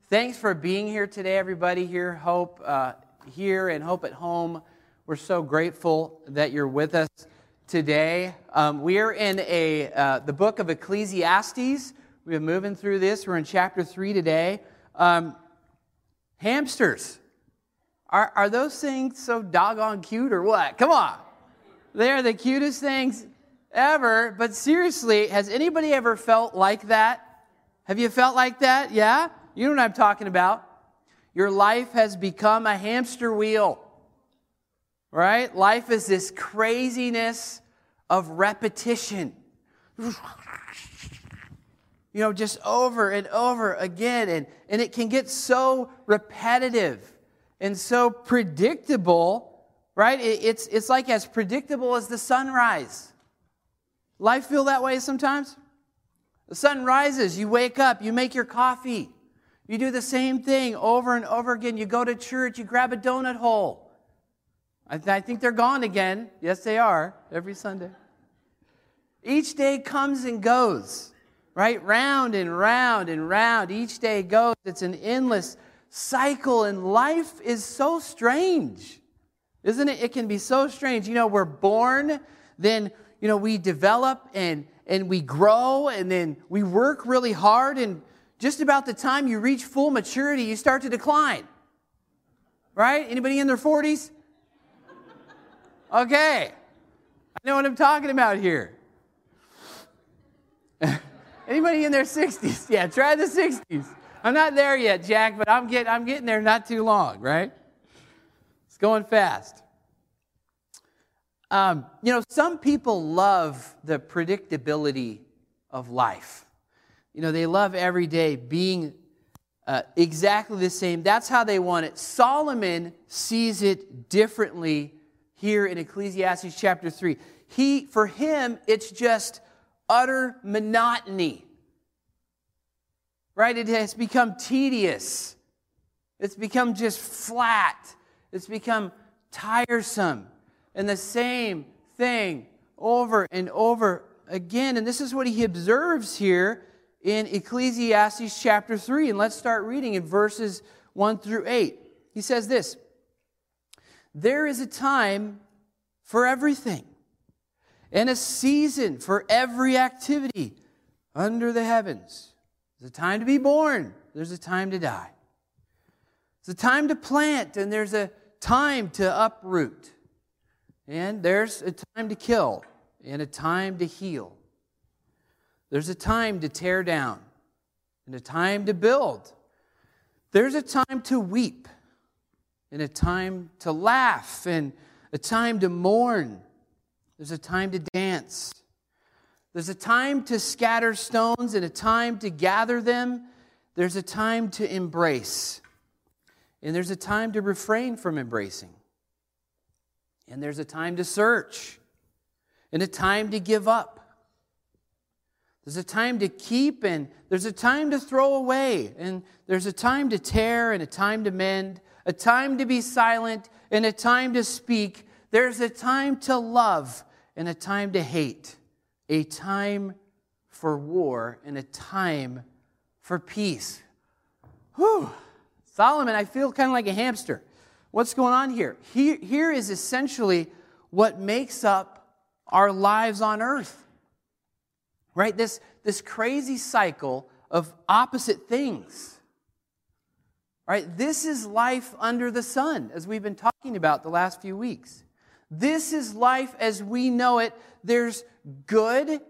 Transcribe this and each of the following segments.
Thanks for being here today, everybody here, Hope here and Hope at Home. We're so grateful that you're with us today. We are in the book of Ecclesiastes. We've been moving through this. We're in chapter 3 today. Hamsters. Are those things so doggone cute or what? Come on. They're the cutest things ever. But seriously, has anybody ever felt like that? Have you felt like that? Yeah? You know what I'm talking about. Your life has become a hamster wheel. Right? Life is this craziness of repetition. Just over and over again. And it can get so repetitive and so predictable, right? It's like as predictable as the sunrise. Life feel that way sometimes? The sun rises, you wake up, you make your coffee. You do the same thing over and over again. You go to church, you grab a donut hole. I think they're gone again. Yes, they are, every Sunday. Each day comes and goes, right? Round and round and round. Each day goes. It's an endless cycle, and life is so strange, isn't it? It can be so strange. We're born, then, we develop and we grow, and then we work really hard, and just about the time you reach full maturity, you start to decline. Right? Anybody in their 40s? Okay. I know what I'm talking about here. Anybody in their 60s? Yeah, try the 60s. I'm not there yet, Jack, but I'm getting there not too long, right? It's going fast. Some people love the predictability of life. They love every day being exactly the same. That's how they want it. Solomon sees it differently here in Ecclesiastes chapter 3. For him, it's just utter monotony. Right? It has become tedious. It's become just flat. It's become tiresome. And the same thing over and over again. And this is what he observes here in Ecclesiastes chapter 3. And let's start reading in verses 1 through 8. He says this: "There is a time for everything, and a season for every activity under the heavens. There's a time to be born, there's a time to die. There's a time to plant, and there's a time to uproot. And there's a time to kill, and a time to heal. There's a time to tear down, and a time to build. There's a time to weep, and a time to laugh, and a time to mourn. There's a time to dance. There's a time to scatter stones, and a time to gather them. There's a time to embrace, and there's a time to refrain from embracing. And there's a time to search, and a time to give up. There's a time to keep, and there's a time to throw away. And there's a time to tear, and a time to mend. A time to be silent, and a time to speak. There's a time to love, and a time to hate. A time for war, and a time for peace." Whew. Solomon, I feel kind of like a hamster. What's going on here? Here is essentially what makes up our lives on earth. Right? This crazy cycle of opposite things. Right? This is life under the sun, as we've been talking about the last few weeks. This is life as we know it. There's good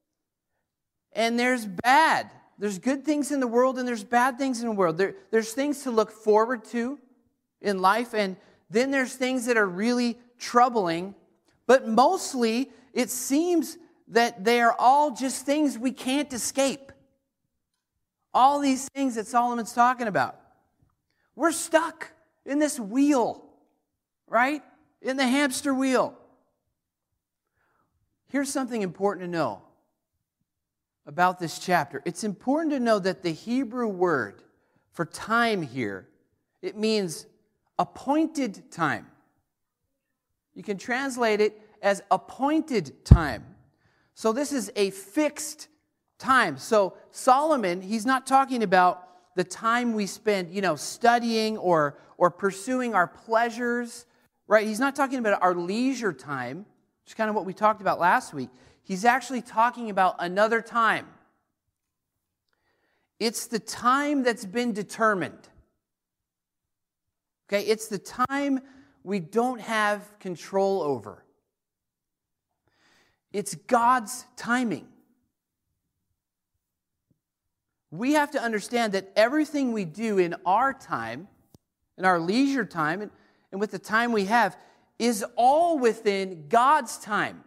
and there's bad. There's good things in the world and there's bad things in the world. There's things to look forward to in life, and then there's things that are really troubling. But mostly, it seems that they are all just things we can't escape. All these things that Solomon's talking about. We're stuck in this wheel, right? In the hamster wheel. Here's something important to know about this chapter. It's important to know that the Hebrew word for time here, it means appointed time. You can translate it as appointed time. So this is a fixed time. So Solomon, he's not talking about the time we spend, studying or pursuing our pleasures, right? He's not talking about our leisure time, which is kind of what we talked about last week. He's actually talking about another time. It's the time that's been determined. Okay, it's the time we don't have control over. It's God's timing. We have to understand that everything we do in our time, in our leisure time, and with the time we have, is all within God's time.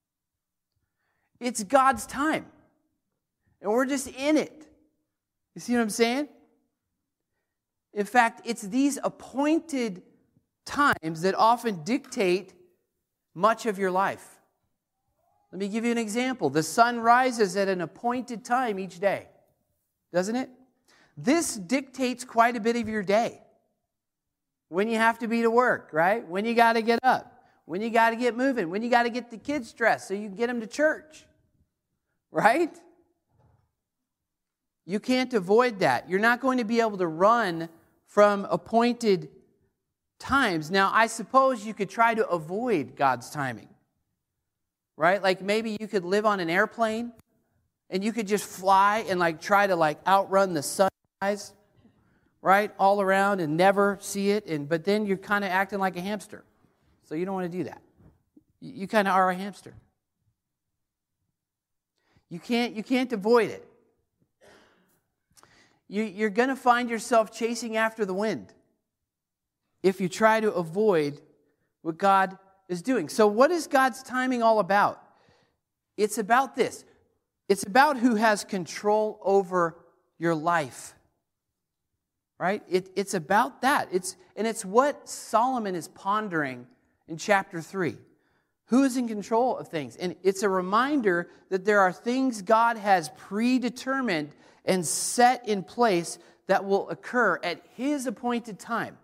It's God's time. And we're just in it. You see what I'm saying? In fact, it's these appointed times that often dictate much of your life. Let me give you an example. The sun rises at an appointed time each day, doesn't it? This dictates quite a bit of your day. When you have to be to work, right? When you got to get up. When you got to get moving. When you got to get the kids dressed so you can get them to church. Right? You can't avoid that. You're not going to be able to run from appointed times. Now, I suppose you could try to avoid God's timing. Right? Like maybe you could live on an airplane and you could just fly and try to outrun the sunrise, right? All around and never see it. But then you're kind of acting like a hamster. So you don't want to do that. You kind of are a hamster. You can't avoid it. You're going to find yourself chasing after the wind if you try to avoid what God is doing. So what is God's timing all about? It's about this. It's about who has control over your life. Right? It's about that. It's what Solomon is pondering in chapter 3. Who is in control of things? And it's a reminder that there are things God has predetermined and set in place that will occur at His appointed time.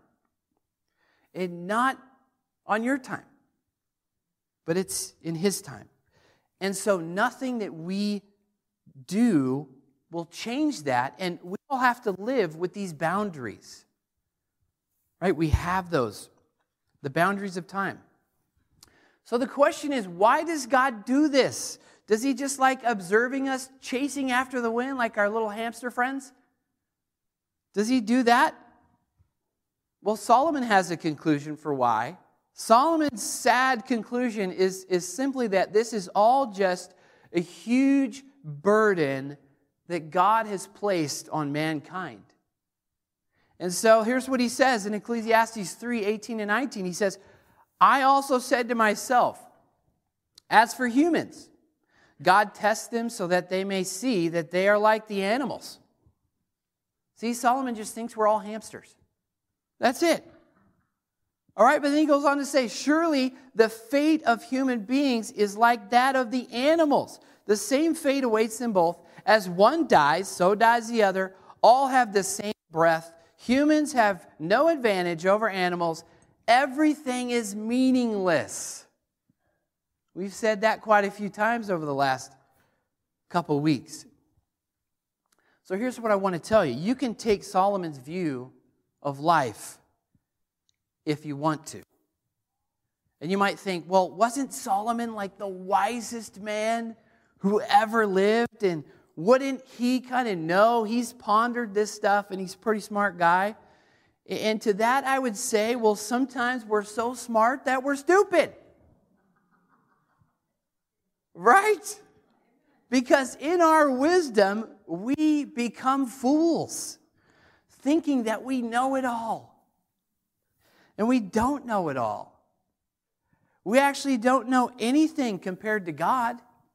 And not on your time. But it's in His time. And so nothing that we do will change that. And we all have to live with these boundaries. Right? We have those. The boundaries of time. So the question is, why does God do this? Does He just like observing us chasing after the wind like our little hamster friends? Does He do that? Well, Solomon has a conclusion for why. Solomon's sad conclusion is simply that this is all just a huge burden that God has placed on mankind. And so here's what he says in Ecclesiastes 3:18 and 19. He says, I also said to myself, as for humans, God tests them so that they may see that they are like the animals. See, Solomon just thinks we're all hamsters. That's it. All right, but then he goes on to say, surely the fate of human beings is like that of the animals. The same fate awaits them both. As one dies, so dies the other. All have the same breath. Humans have no advantage over animals. Everything is meaningless. We've said that quite a few times over the last couple weeks. So here's what I want to tell you. You can take Solomon's view of life if you want to. And you might think, well, wasn't Solomon like the wisest man who ever lived? And wouldn't he kind of know? He's pondered this stuff and he's a pretty smart guy. And to that I would say, well, sometimes we're so smart that we're stupid. Right? Because in our wisdom, we become fools, thinking that we know it all. And we don't know it all. We actually don't know anything compared to God.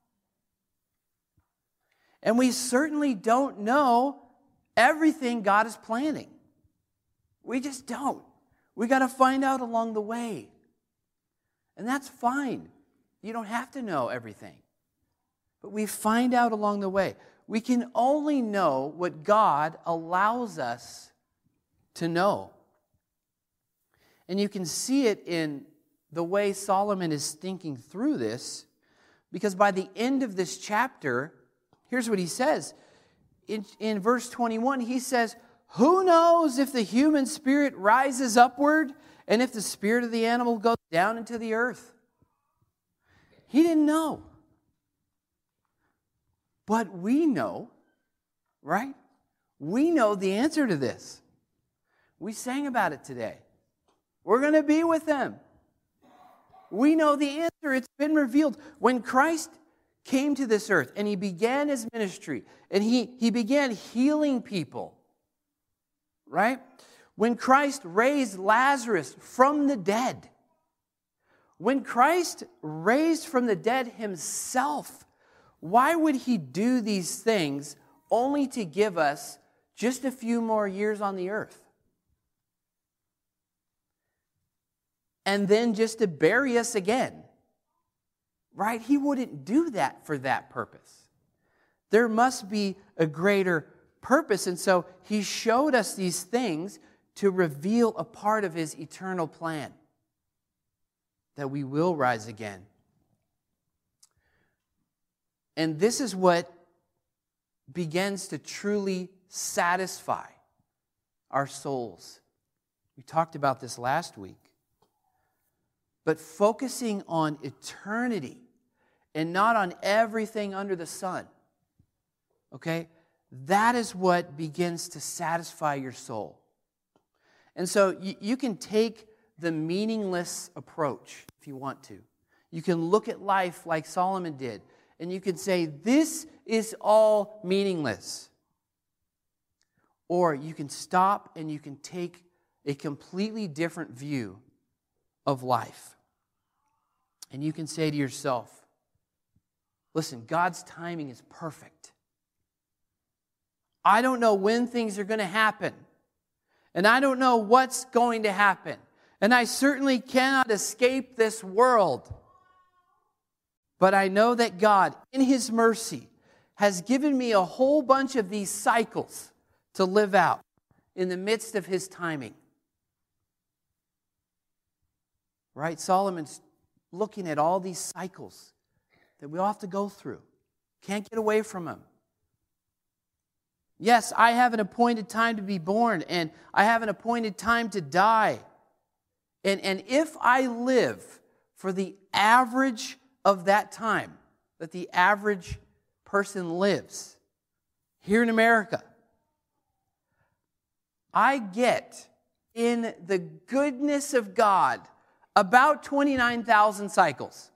And we certainly don't know everything God is planning. We just don't. We got to find out along the way. And that's fine. You don't have to know everything. But we find out along the way. We can only know what God allows us to know. And you can see it in the way Solomon is thinking through this, because by the end of this chapter, here's what he says. In verse 21, he says, Who knows if the human spirit rises upward and if the spirit of the animal goes down into the earth? He didn't know. But we know, right? We know the answer to this. We sang about it today. We're going to be with them. We know the answer. It's been revealed. When Christ came to this earth and he began his ministry and he began healing people, right? When Christ raised Lazarus from the dead, when Christ raised from the dead himself, why would he do these things only to give us just a few more years on the earth? And then just to bury us again, right? He wouldn't do that for that purpose. There must be a greater purpose. And so he showed us these things to reveal a part of his eternal plan, that we will rise again. And this is what begins to truly satisfy our souls. We talked about this last week. But focusing on eternity and not on everything under the sun, okay? That is what begins to satisfy your soul. And so you can take the meaningless approach if you want to. You can look at life like Solomon did, and you can say, this is all meaningless. Or you can stop and you can take a completely different view of life. And you can say to yourself, listen, God's timing is perfect. I don't know when things are going to happen. And I don't know what's going to happen. And I certainly cannot escape this world. But I know that God, in his mercy, has given me a whole bunch of these cycles to live out in the midst of his timing. Right? Solomon's looking at all these cycles that we all have to go through. Can't get away from them. Yes, I have an appointed time to be born, and I have an appointed time to die. And if I live for the average of that time that the average person lives here in America, I get, in the goodness of God, about 29,000 cycles.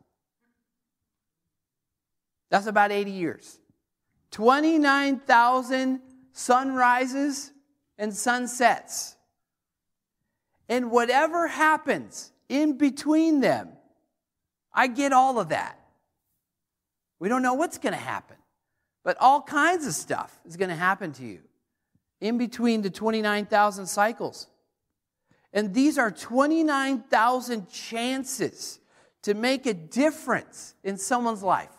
That's about 80 years. 29,000 sunrises and sunsets. And whatever happens in between them, I get all of that. We don't know what's going to happen, but all kinds of stuff is going to happen to you in between the 29,000 cycles. And these are 29,000 chances to make a difference in someone's life.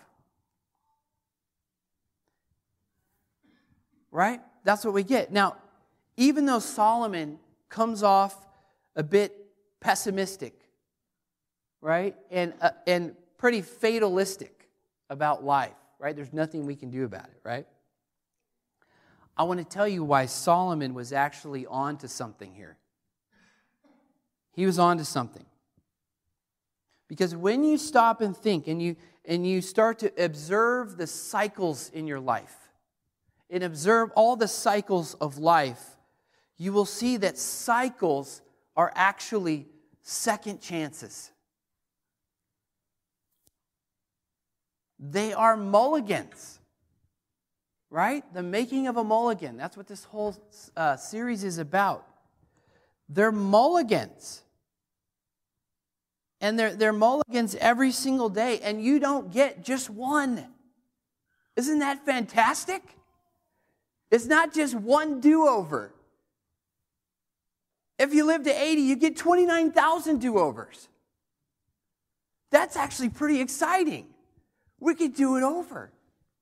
Right? That's what we get. Now, even though Solomon comes off a bit pessimistic, right? And pretty fatalistic about life, right? There's nothing we can do about it, right? I want to tell you why Solomon was actually on to something here. He was on to something. Because when you stop and think and you start to observe the cycles in your life and observe all the cycles of life, you will see that cycles are actually second chances. They are mulligans, right? The making of a mulligan. That's what this whole series is about. They're mulligans. And they're mulligans every single day, and you don't get just one. Isn't that fantastic? It's not just one do-over. If you live to 80, you get 29,000 do-overs. That's actually pretty exciting. We could do it over.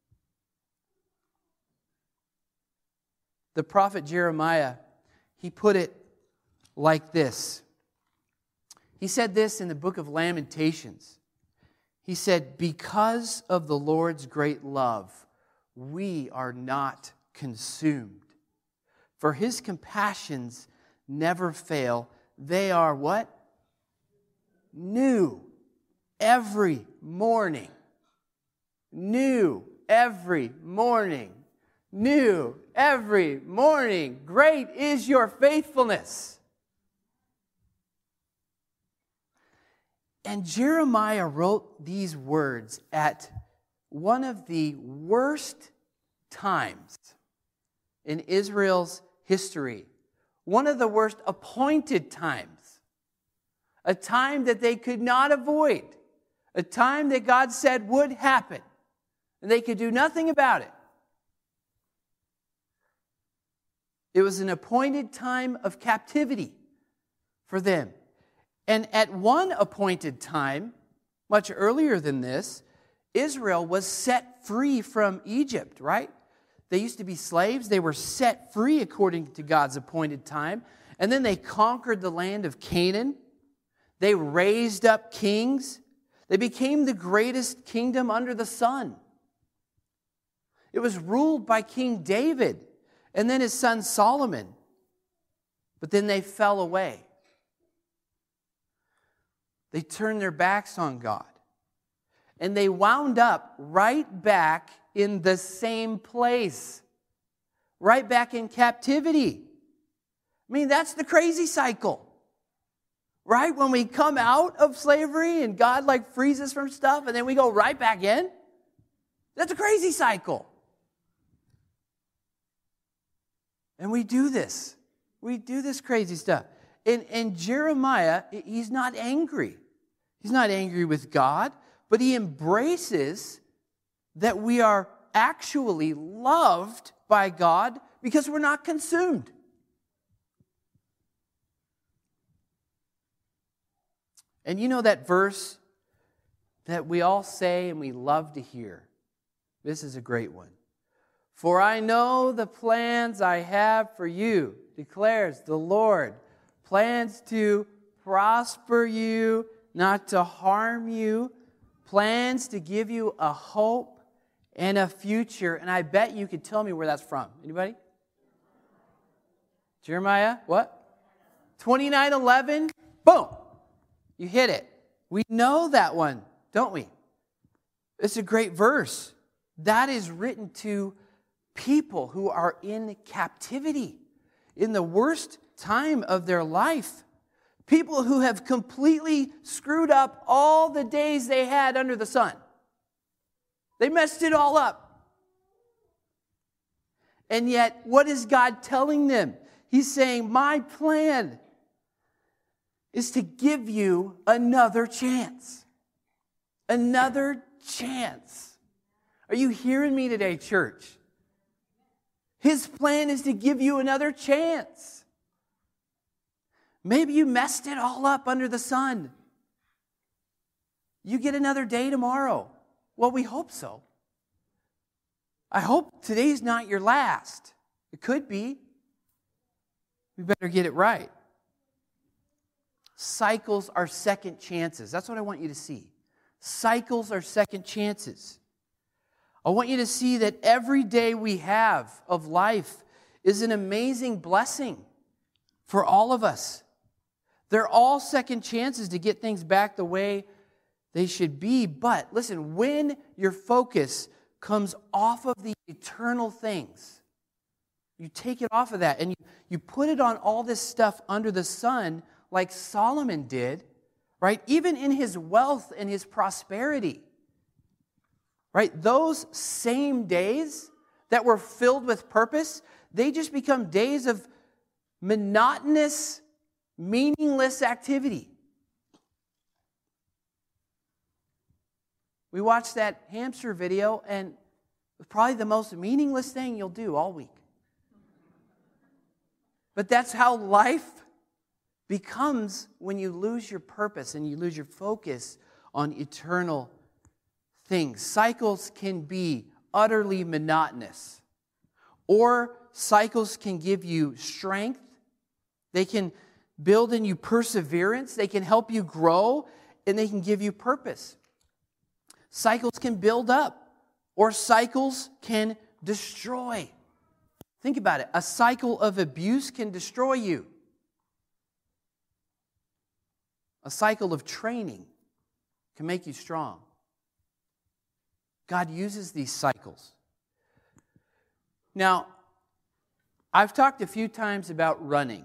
The prophet Jeremiah, he put it like this. He said this in the book of Lamentations. He said, because of the Lord's great love, we are not consumed, For his compassions never fail. They are what? New every morning. New every morning. New every morning. Great is your faithfulness. And Jeremiah wrote these words at one of the worst times in Israel's history. One of the worst appointed times. A time that they could not avoid. A time that God said would happen. And they could do nothing about it. It was an appointed time of captivity for them. And at one appointed time, much earlier than this, Israel was set free from Egypt, right? They used to be slaves. They were set free according to God's appointed time. And then they conquered the land of Canaan. They raised up kings. They became the greatest kingdom under the sun. It was ruled by King David and then his son Solomon. But then they fell away. They turned their backs on God. And they wound up right back in the same place. Right back in captivity. I mean, that's the crazy cycle. Right? When we come out of slavery and God frees us from stuff and then we go right back in. That's a crazy cycle. And we do this. We do this crazy stuff. And Jeremiah, he's not angry. He's not angry with God, but he embraces that we are actually loved by God because we're not consumed. And you know that verse that we all say and we love to hear? This is a great one. For I know the plans I have for you, declares the Lord. Plans to prosper you, not to harm you. Plans to give you a hope and a future. And I bet you could tell me where that's from. Anybody? Jeremiah, what? 29:11. Boom. You hit it. We know that one, don't we? It's a great verse. That is written to people who are in captivity, in the worst time of their life. People who have completely screwed up all the days they had under the sun. They messed it all up. And yet, what is God telling them? He's saying, my plan is to give you another chance. Another chance. Are you hearing me today, church? His plan is to give you another chance. Maybe you messed it all up under the sun. You get another day tomorrow. Well, we hope so. I hope today's not your last. It could be. We better get it right. Cycles are second chances. That's what I want you to see. Cycles are second chances. I want you to see that every day we have of life is an amazing blessing for all of us. They're all second chances to get things back the way they should be. But listen, when your focus comes off of the eternal things, you take it off of that and you put it on all this stuff under the sun like Solomon did, right? Even in his wealth and his prosperity, right? Those same days that were filled with purpose, they just become days of monotonous, meaningless activity. We watched that hamster video, and it was probably the most meaningless thing you'll do all week. But that's how life becomes when you lose your purpose and you lose your focus on eternal things. Cycles can be utterly monotonous, or cycles can give you strength. They can build in you perseverance. They can help you grow, and they can give you purpose. Cycles can build up, or cycles can destroy. Think about it. A cycle of abuse can destroy you. A cycle of training can make you strong. God uses these cycles. Now, I've talked a few times about running.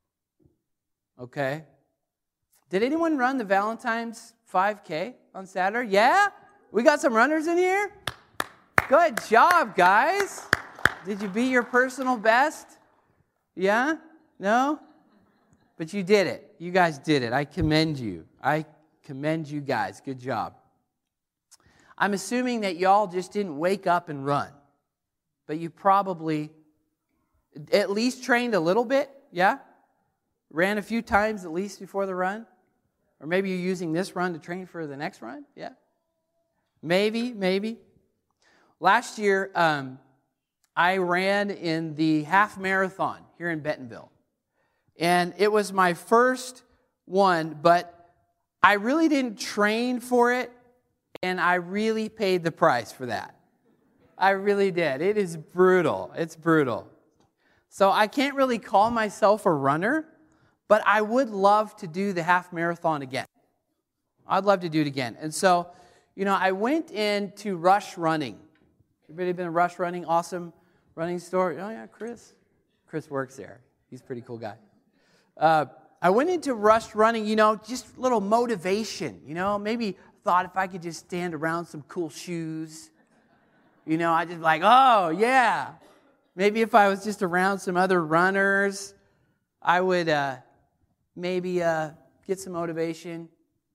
Okay? Did anyone run the Valentine's 5K on Saturday? Yeah? We got some runners in here? Good job, guys. Did you beat your personal best? Yeah? No? But you did it. You guys did it. I commend you. I commend you guys. Good job. I'm assuming that y'all just didn't wake up and run. But you probably at least trained a little bit, yeah? Ran a few times at least before the run? Or maybe you're using this run to train for the next run, yeah? Maybe. Last year, I ran in the half marathon here in Bentonville. And it was my first one, but I really didn't train for it, and I really paid the price for that. I really did. It is brutal. It's brutal. So I can't really call myself a runner, but I would love to do the half marathon again. I'd love to do it again. And so, I went into Rush Running. Everybody been to Rush Running? Awesome running store. Oh, yeah, Chris. Chris works there. He's a pretty cool guy. I went into Rush Running, just a little motivation. Maybe thought if I could just stand around some cool shoes. I just like, oh, yeah. Maybe if I was just around some other runners, I would maybe get some motivation.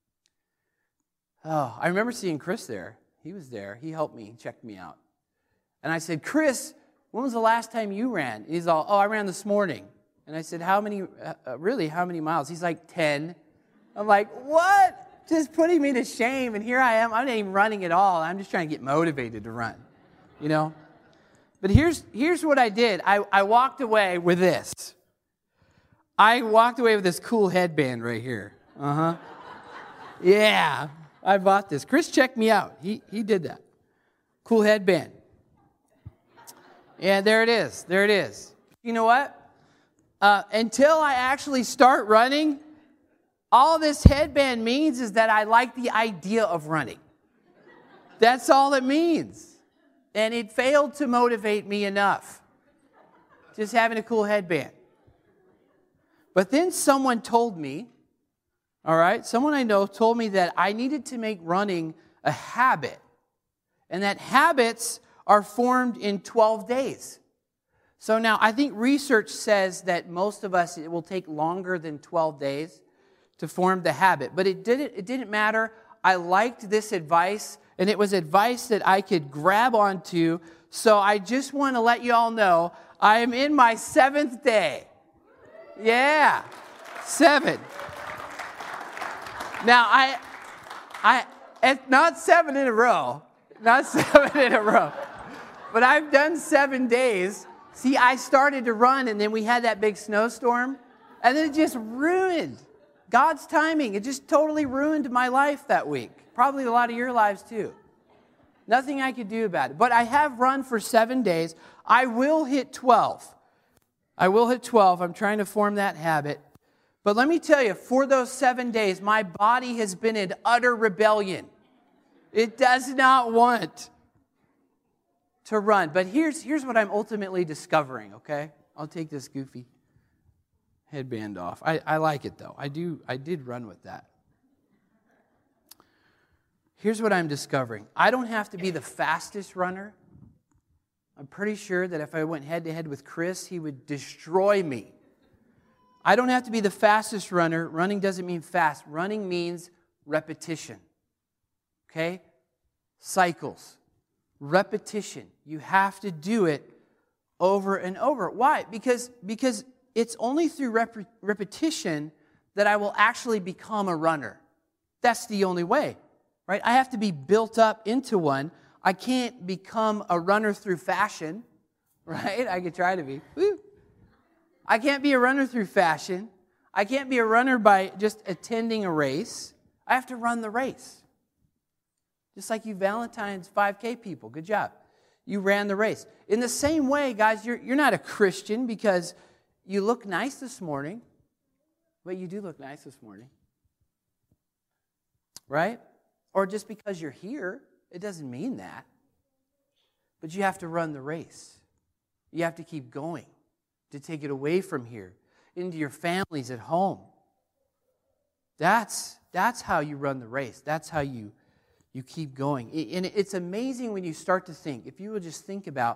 Oh, I remember seeing Chris there. He was there. He helped me, checked me out. And I said, Chris, when was the last time you ran? He's all, I ran this morning. And I said, how many miles? He's like, 10. I'm like, what? Just putting me to shame. And here I am. I'm not even running at all. I'm just trying to get motivated to run, But here's what I did. I walked away with this. I walked away with this cool headband right here. Yeah, I bought this. Chris checked me out. He did that. Cool headband. Yeah, there it is. There it is. You know what? Until I actually start running, all this headband means is that I like the idea of running. That's all it means. And it failed to motivate me enough. Just having a cool headband. But then someone told me, someone I know told me that I needed to make running a habit. And that habits are formed in 12 days. So now I think research says that most of us, it will take longer than 12 days to form the habit. But it didn't matter. I liked this advice, and it was advice that I could grab onto. So I just want to let you all know I am in my 7th day. Yeah, 7. Now, I it's not 7 in a row. Not 7 in a row. But I've done 7 days. See, I started to run, and then we had that big snowstorm, and then it just ruined God's timing. It just totally ruined my life that week. Probably a lot of your lives, too. Nothing I could do about it. But I have run for 7 days. I will hit 12. I'm trying to form that habit. But let me tell you, for those 7 days, my body has been in utter rebellion. It does not want to run. But here's what I'm ultimately discovering, okay? I'll take this goofy headband off. I like it, though. I did run with that. Here's what I'm discovering. I don't have to be the fastest runner. I'm pretty sure that if I went head-to-head with Chris, he would destroy me. I don't have to be the fastest runner. Running doesn't mean fast. Running means repetition. Okay? Cycles. Repetition. You have to do it over and over. Why? Because it's only through repetition that I will actually become a runner. That's the only way. Right? I have to be built up into one. I can't become a runner through fashion, right? I could try to be. Woo. I can't be a runner through fashion. I can't be a runner by just attending a race. I have to run the race. Just like you Valentine's 5K people. Good job. you ran the race. In the same way, guys, you're not a Christian because you look nice this morning, but you do look nice this morning. Right? Or just because you're here, it doesn't mean that. But you have to run the race. You have to keep going to take it away from here into your families at home. That's how you run the race. That's how you keep going. And it's amazing when you start to think, if you will just think about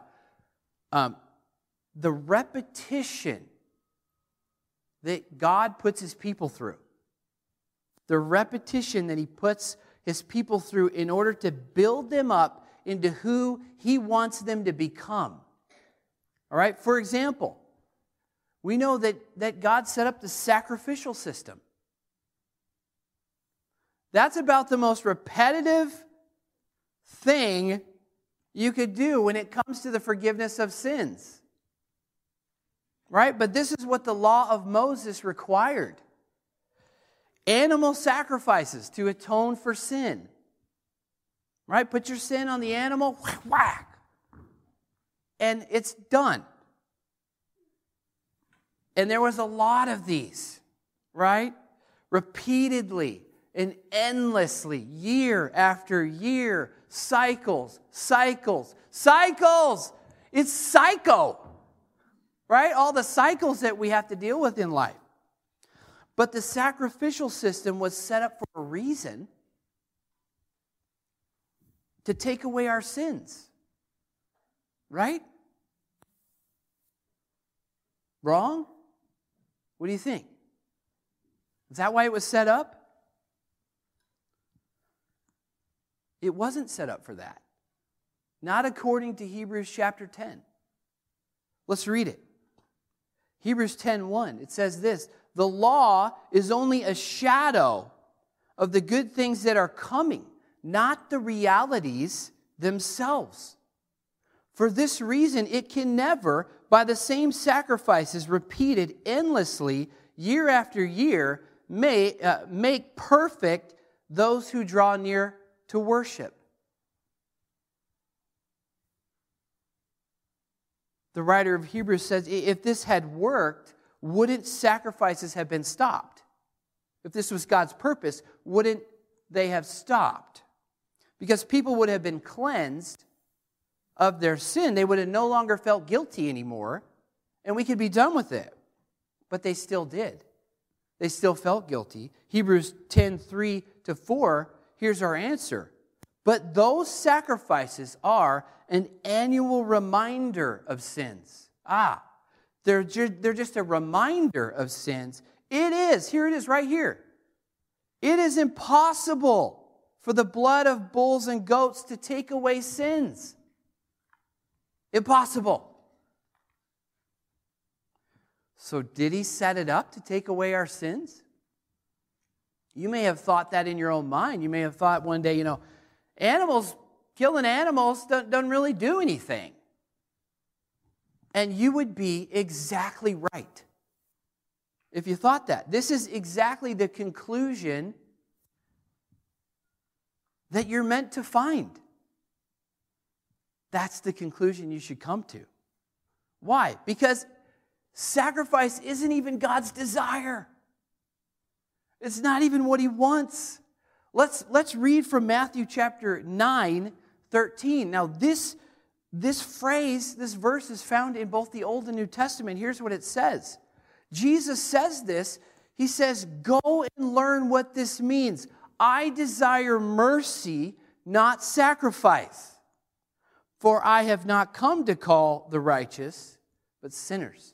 the repetition that God puts His people through. The repetition that He puts His people through in order to build them up into who He wants them to become. All right? For example, we know that God set up the sacrificial system. That's about the most repetitive thing you could do when it comes to the forgiveness of sins. Right? But this is what the law of Moses required. Animal sacrifices to atone for sin. Right? Put your sin on the animal, whack, whack. And it's done. And there was a lot of these, right? Repeatedly and endlessly, year after year, cycles. It's psycho, right? All the cycles that we have to deal with in life. But the sacrificial system was set up for a reason, to take away our sins. Right? Wrong? What do you think? Is that why it was set up? It wasn't set up for that. Not according to Hebrews chapter 10. Let's read it. Hebrews 10:1. It says this, the law is only a shadow of the good things that are coming, not the realities themselves. For this reason, it can never, by the same sacrifices repeated endlessly, year after year, make perfect those who draw near to worship. The writer of Hebrews says, if this had worked, wouldn't sacrifices have been stopped? If this was God's purpose, wouldn't they have stopped? Because people would have been cleansed of their sin. They would have no longer felt guilty anymore, and we could be done with it. But they still did. They still felt guilty. Hebrews 10:3-4, here's our answer. But those sacrifices are an annual reminder of sins. They're just a reminder of sins. Here it is right here. It is impossible for the blood of bulls and goats to take away sins. Impossible. So did He set it up to take away our sins? You may have thought that in your own mind. You may have thought one day, killing animals doesn't really do anything. And you would be exactly right if you thought that. This is exactly the conclusion that you're meant to find. That's the conclusion you should come to. Why? Because sacrifice isn't even God's desire. It's not even what He wants. Let's read from Matthew chapter 9:13. Now this verse is found in both the Old and New Testament. Here's what it says. Jesus says this. He says, "Go and learn what this means. I desire mercy, not sacrifice. For I have not come to call the righteous, but sinners."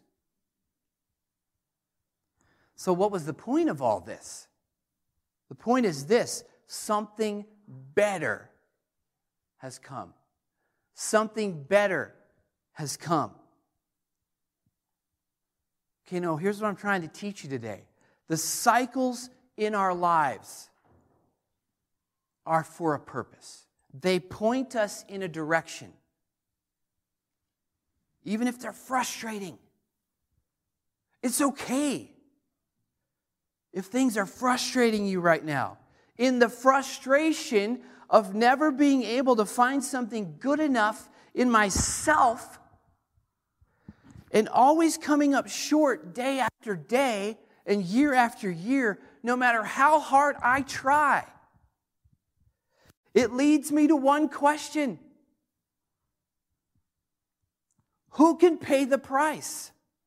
So what was the point of all this? The point is this: something better has come. Something better has come. Okay, no, here's what I'm trying to teach you today. The cycles in our lives are for a purpose. They point us in a direction. Even if they're frustrating. It's okay if things are frustrating you right now. In the frustration of never being able to find something good enough in myself and always coming up short day after day and year after year, no matter how hard I try, it leads me to one question. Who can pay the price?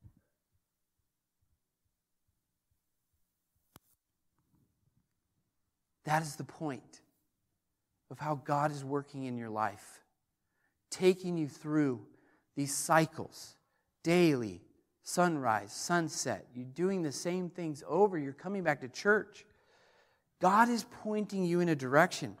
That is the point of how God is working in your life, taking you through these cycles, daily, sunrise, sunset. You're doing the same things over. You're coming back to church. God is pointing you in a direction.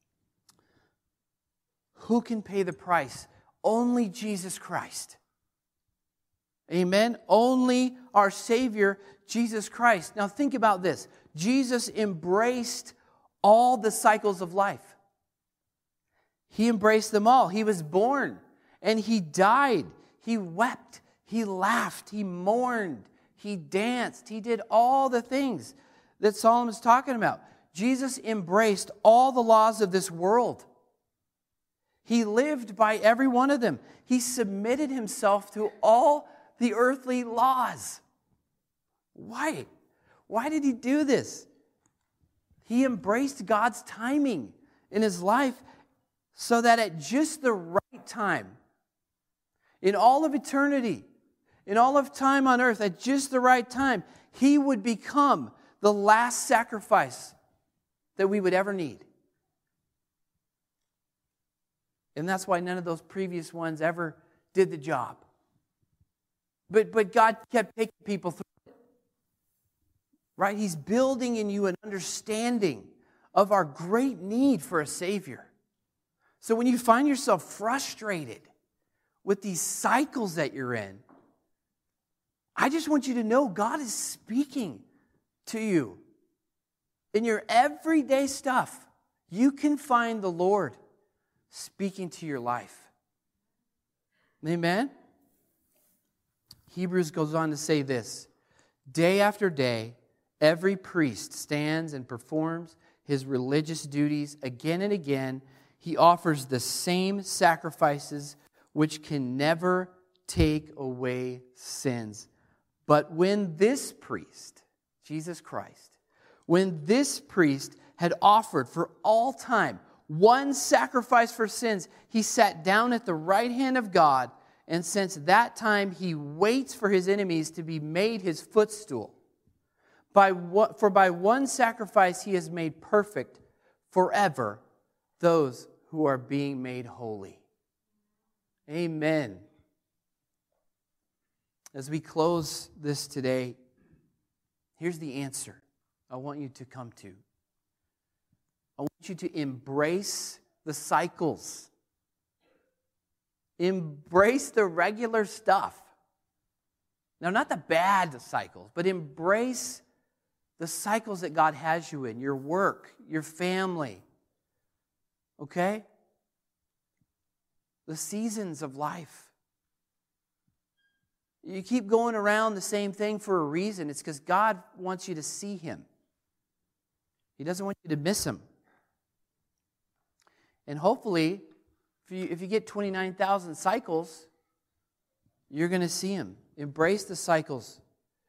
Who can pay the price? Only Jesus Christ. Amen? Only our Savior, Jesus Christ. Now think about this. Jesus embraced all the cycles of life. He embraced them all. He was born and He died. He wept. He laughed. He mourned. He danced. He did all the things that Solomon's talking about. Jesus embraced all the laws of this world. He lived by every one of them. He submitted Himself to all the earthly laws. Why? Why did He do this? He embraced God's timing in His life so that at just the right time, in all of eternity, in all of time on earth, at just the right time, He would become the last sacrifice that we would ever need. And that's why none of those previous ones ever did the job. But God kept taking people through it. Right? He's building in you an understanding of our great need for a Savior. So when you find yourself frustrated with these cycles that you're in, I just want you to know God is speaking to you. In your everyday stuff, you can find the Lord speaking to your life. Amen? Hebrews goes on to say this. Day after day, every priest stands and performs his religious duties again and again. He offers the same sacrifices which can never take away sins. But when this priest, Jesus Christ, when this priest had offered for all time one sacrifice for sins, He sat down at the right hand of God, and since that time He waits for His enemies to be made His footstool. For by one sacrifice He has made perfect forever those who are being made holy. Amen. As we close this today, here's the answer I want you to come to. I want you to embrace the cycles. Embrace the regular stuff. Now, not the bad cycles, but embrace the cycles that God has you in, your work, your family. Okay? The seasons of life. You keep going around the same thing for a reason. It's because God wants you to see Him. He doesn't want you to miss Him. And hopefully, if you get 29,000 cycles, you're going to see Him. Embrace the cycles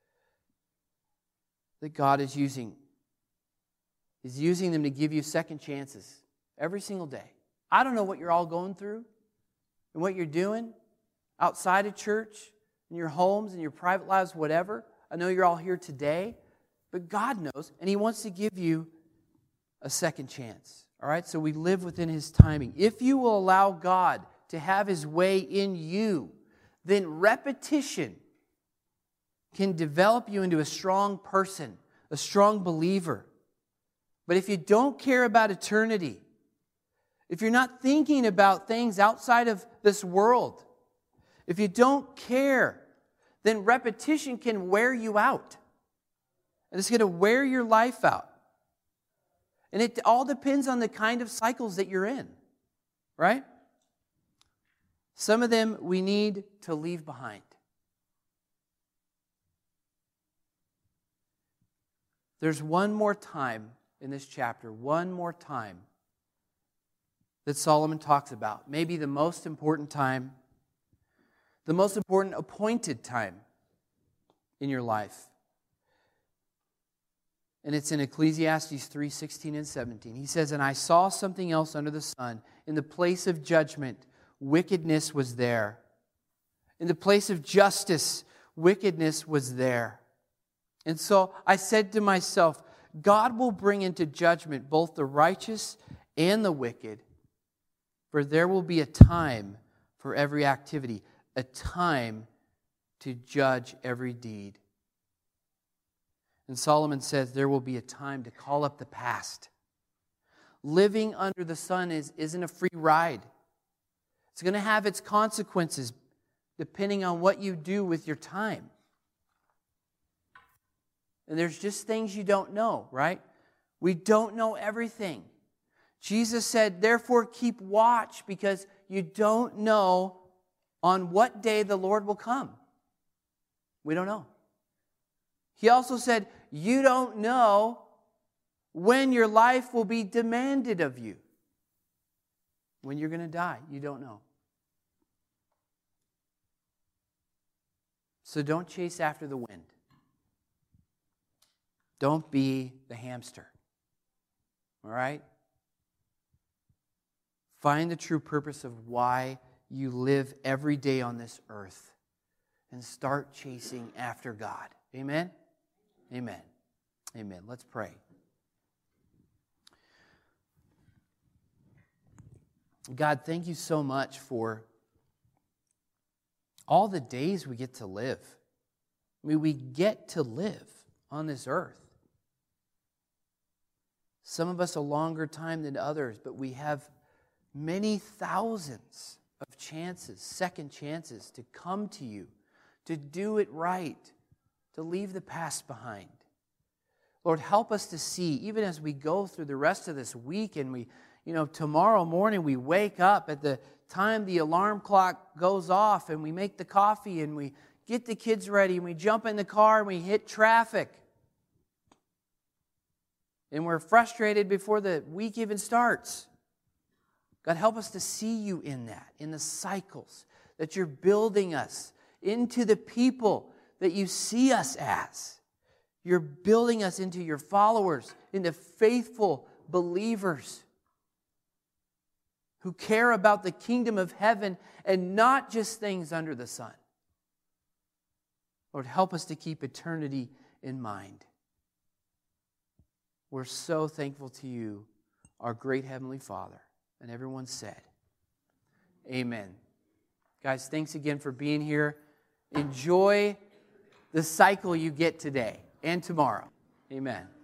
that God is using. He's using them to give you second chances every single day. I don't know what you're all going through and what you're doing outside of church, in your homes, in your private lives, whatever. I know you're all here today, but God knows, and He wants to give you a second chance. All right, so we live within His timing. If you will allow God to have His way in you, then repetition can develop you into a strong person, a strong believer. But if you don't care about eternity, if you're not thinking about things outside of this world, if you don't care, then repetition can wear you out. And it's going to wear your life out. And it all depends on the kind of cycles that you're in, right? Some of them we need to leave behind. There's one more time in this chapter, one more time, that Solomon talks about. Maybe the most important time, the most important appointed time in your life. And it's in Ecclesiastes 3:16 and 17. He says, "And I saw something else under the sun. In the place of judgment, wickedness was there. In the place of justice, wickedness was there. And so I said to myself, God will bring into judgment both the righteous and the wicked, for there will be a time for every activity, a time to judge every deed." And Solomon says there will be a time to call up the past. Living under the sun isn't a free ride. It's going to have its consequences depending on what you do with your time. And there's just things you don't know, right? We don't know everything. Jesus said, therefore keep watch, because you don't know on what day the Lord will come. We don't know. He also said, you don't know when your life will be demanded of you. When you're going to die, you don't know. So don't chase after the wind. Don't be the hamster. All right? Find the true purpose of why you live every day on this earth and start chasing after God. Amen? Amen. Amen. Let's pray. God, thank you so much for all the days we get to live. I mean, we get to live on this earth. Some of us a longer time than others, but we have many thousands of chances, second chances to come to you, to do it right, to leave the past behind. Lord, help us to see, even as we go through the rest of this week and we, tomorrow morning we wake up at the time the alarm clock goes off and we make the coffee and we get the kids ready and we jump in the car and we hit traffic. And we're frustrated before the week even starts. God, help us to see you in that, in the cycles that you're building us into the people that you see us as. You're building us into your followers, into faithful believers who care about the kingdom of heaven and not just things under the sun. Lord, help us to keep eternity in mind. We're so thankful to you, our great Heavenly Father. And everyone said, amen. Guys, thanks again for being here. Enjoy the cycle you get today and tomorrow. Amen.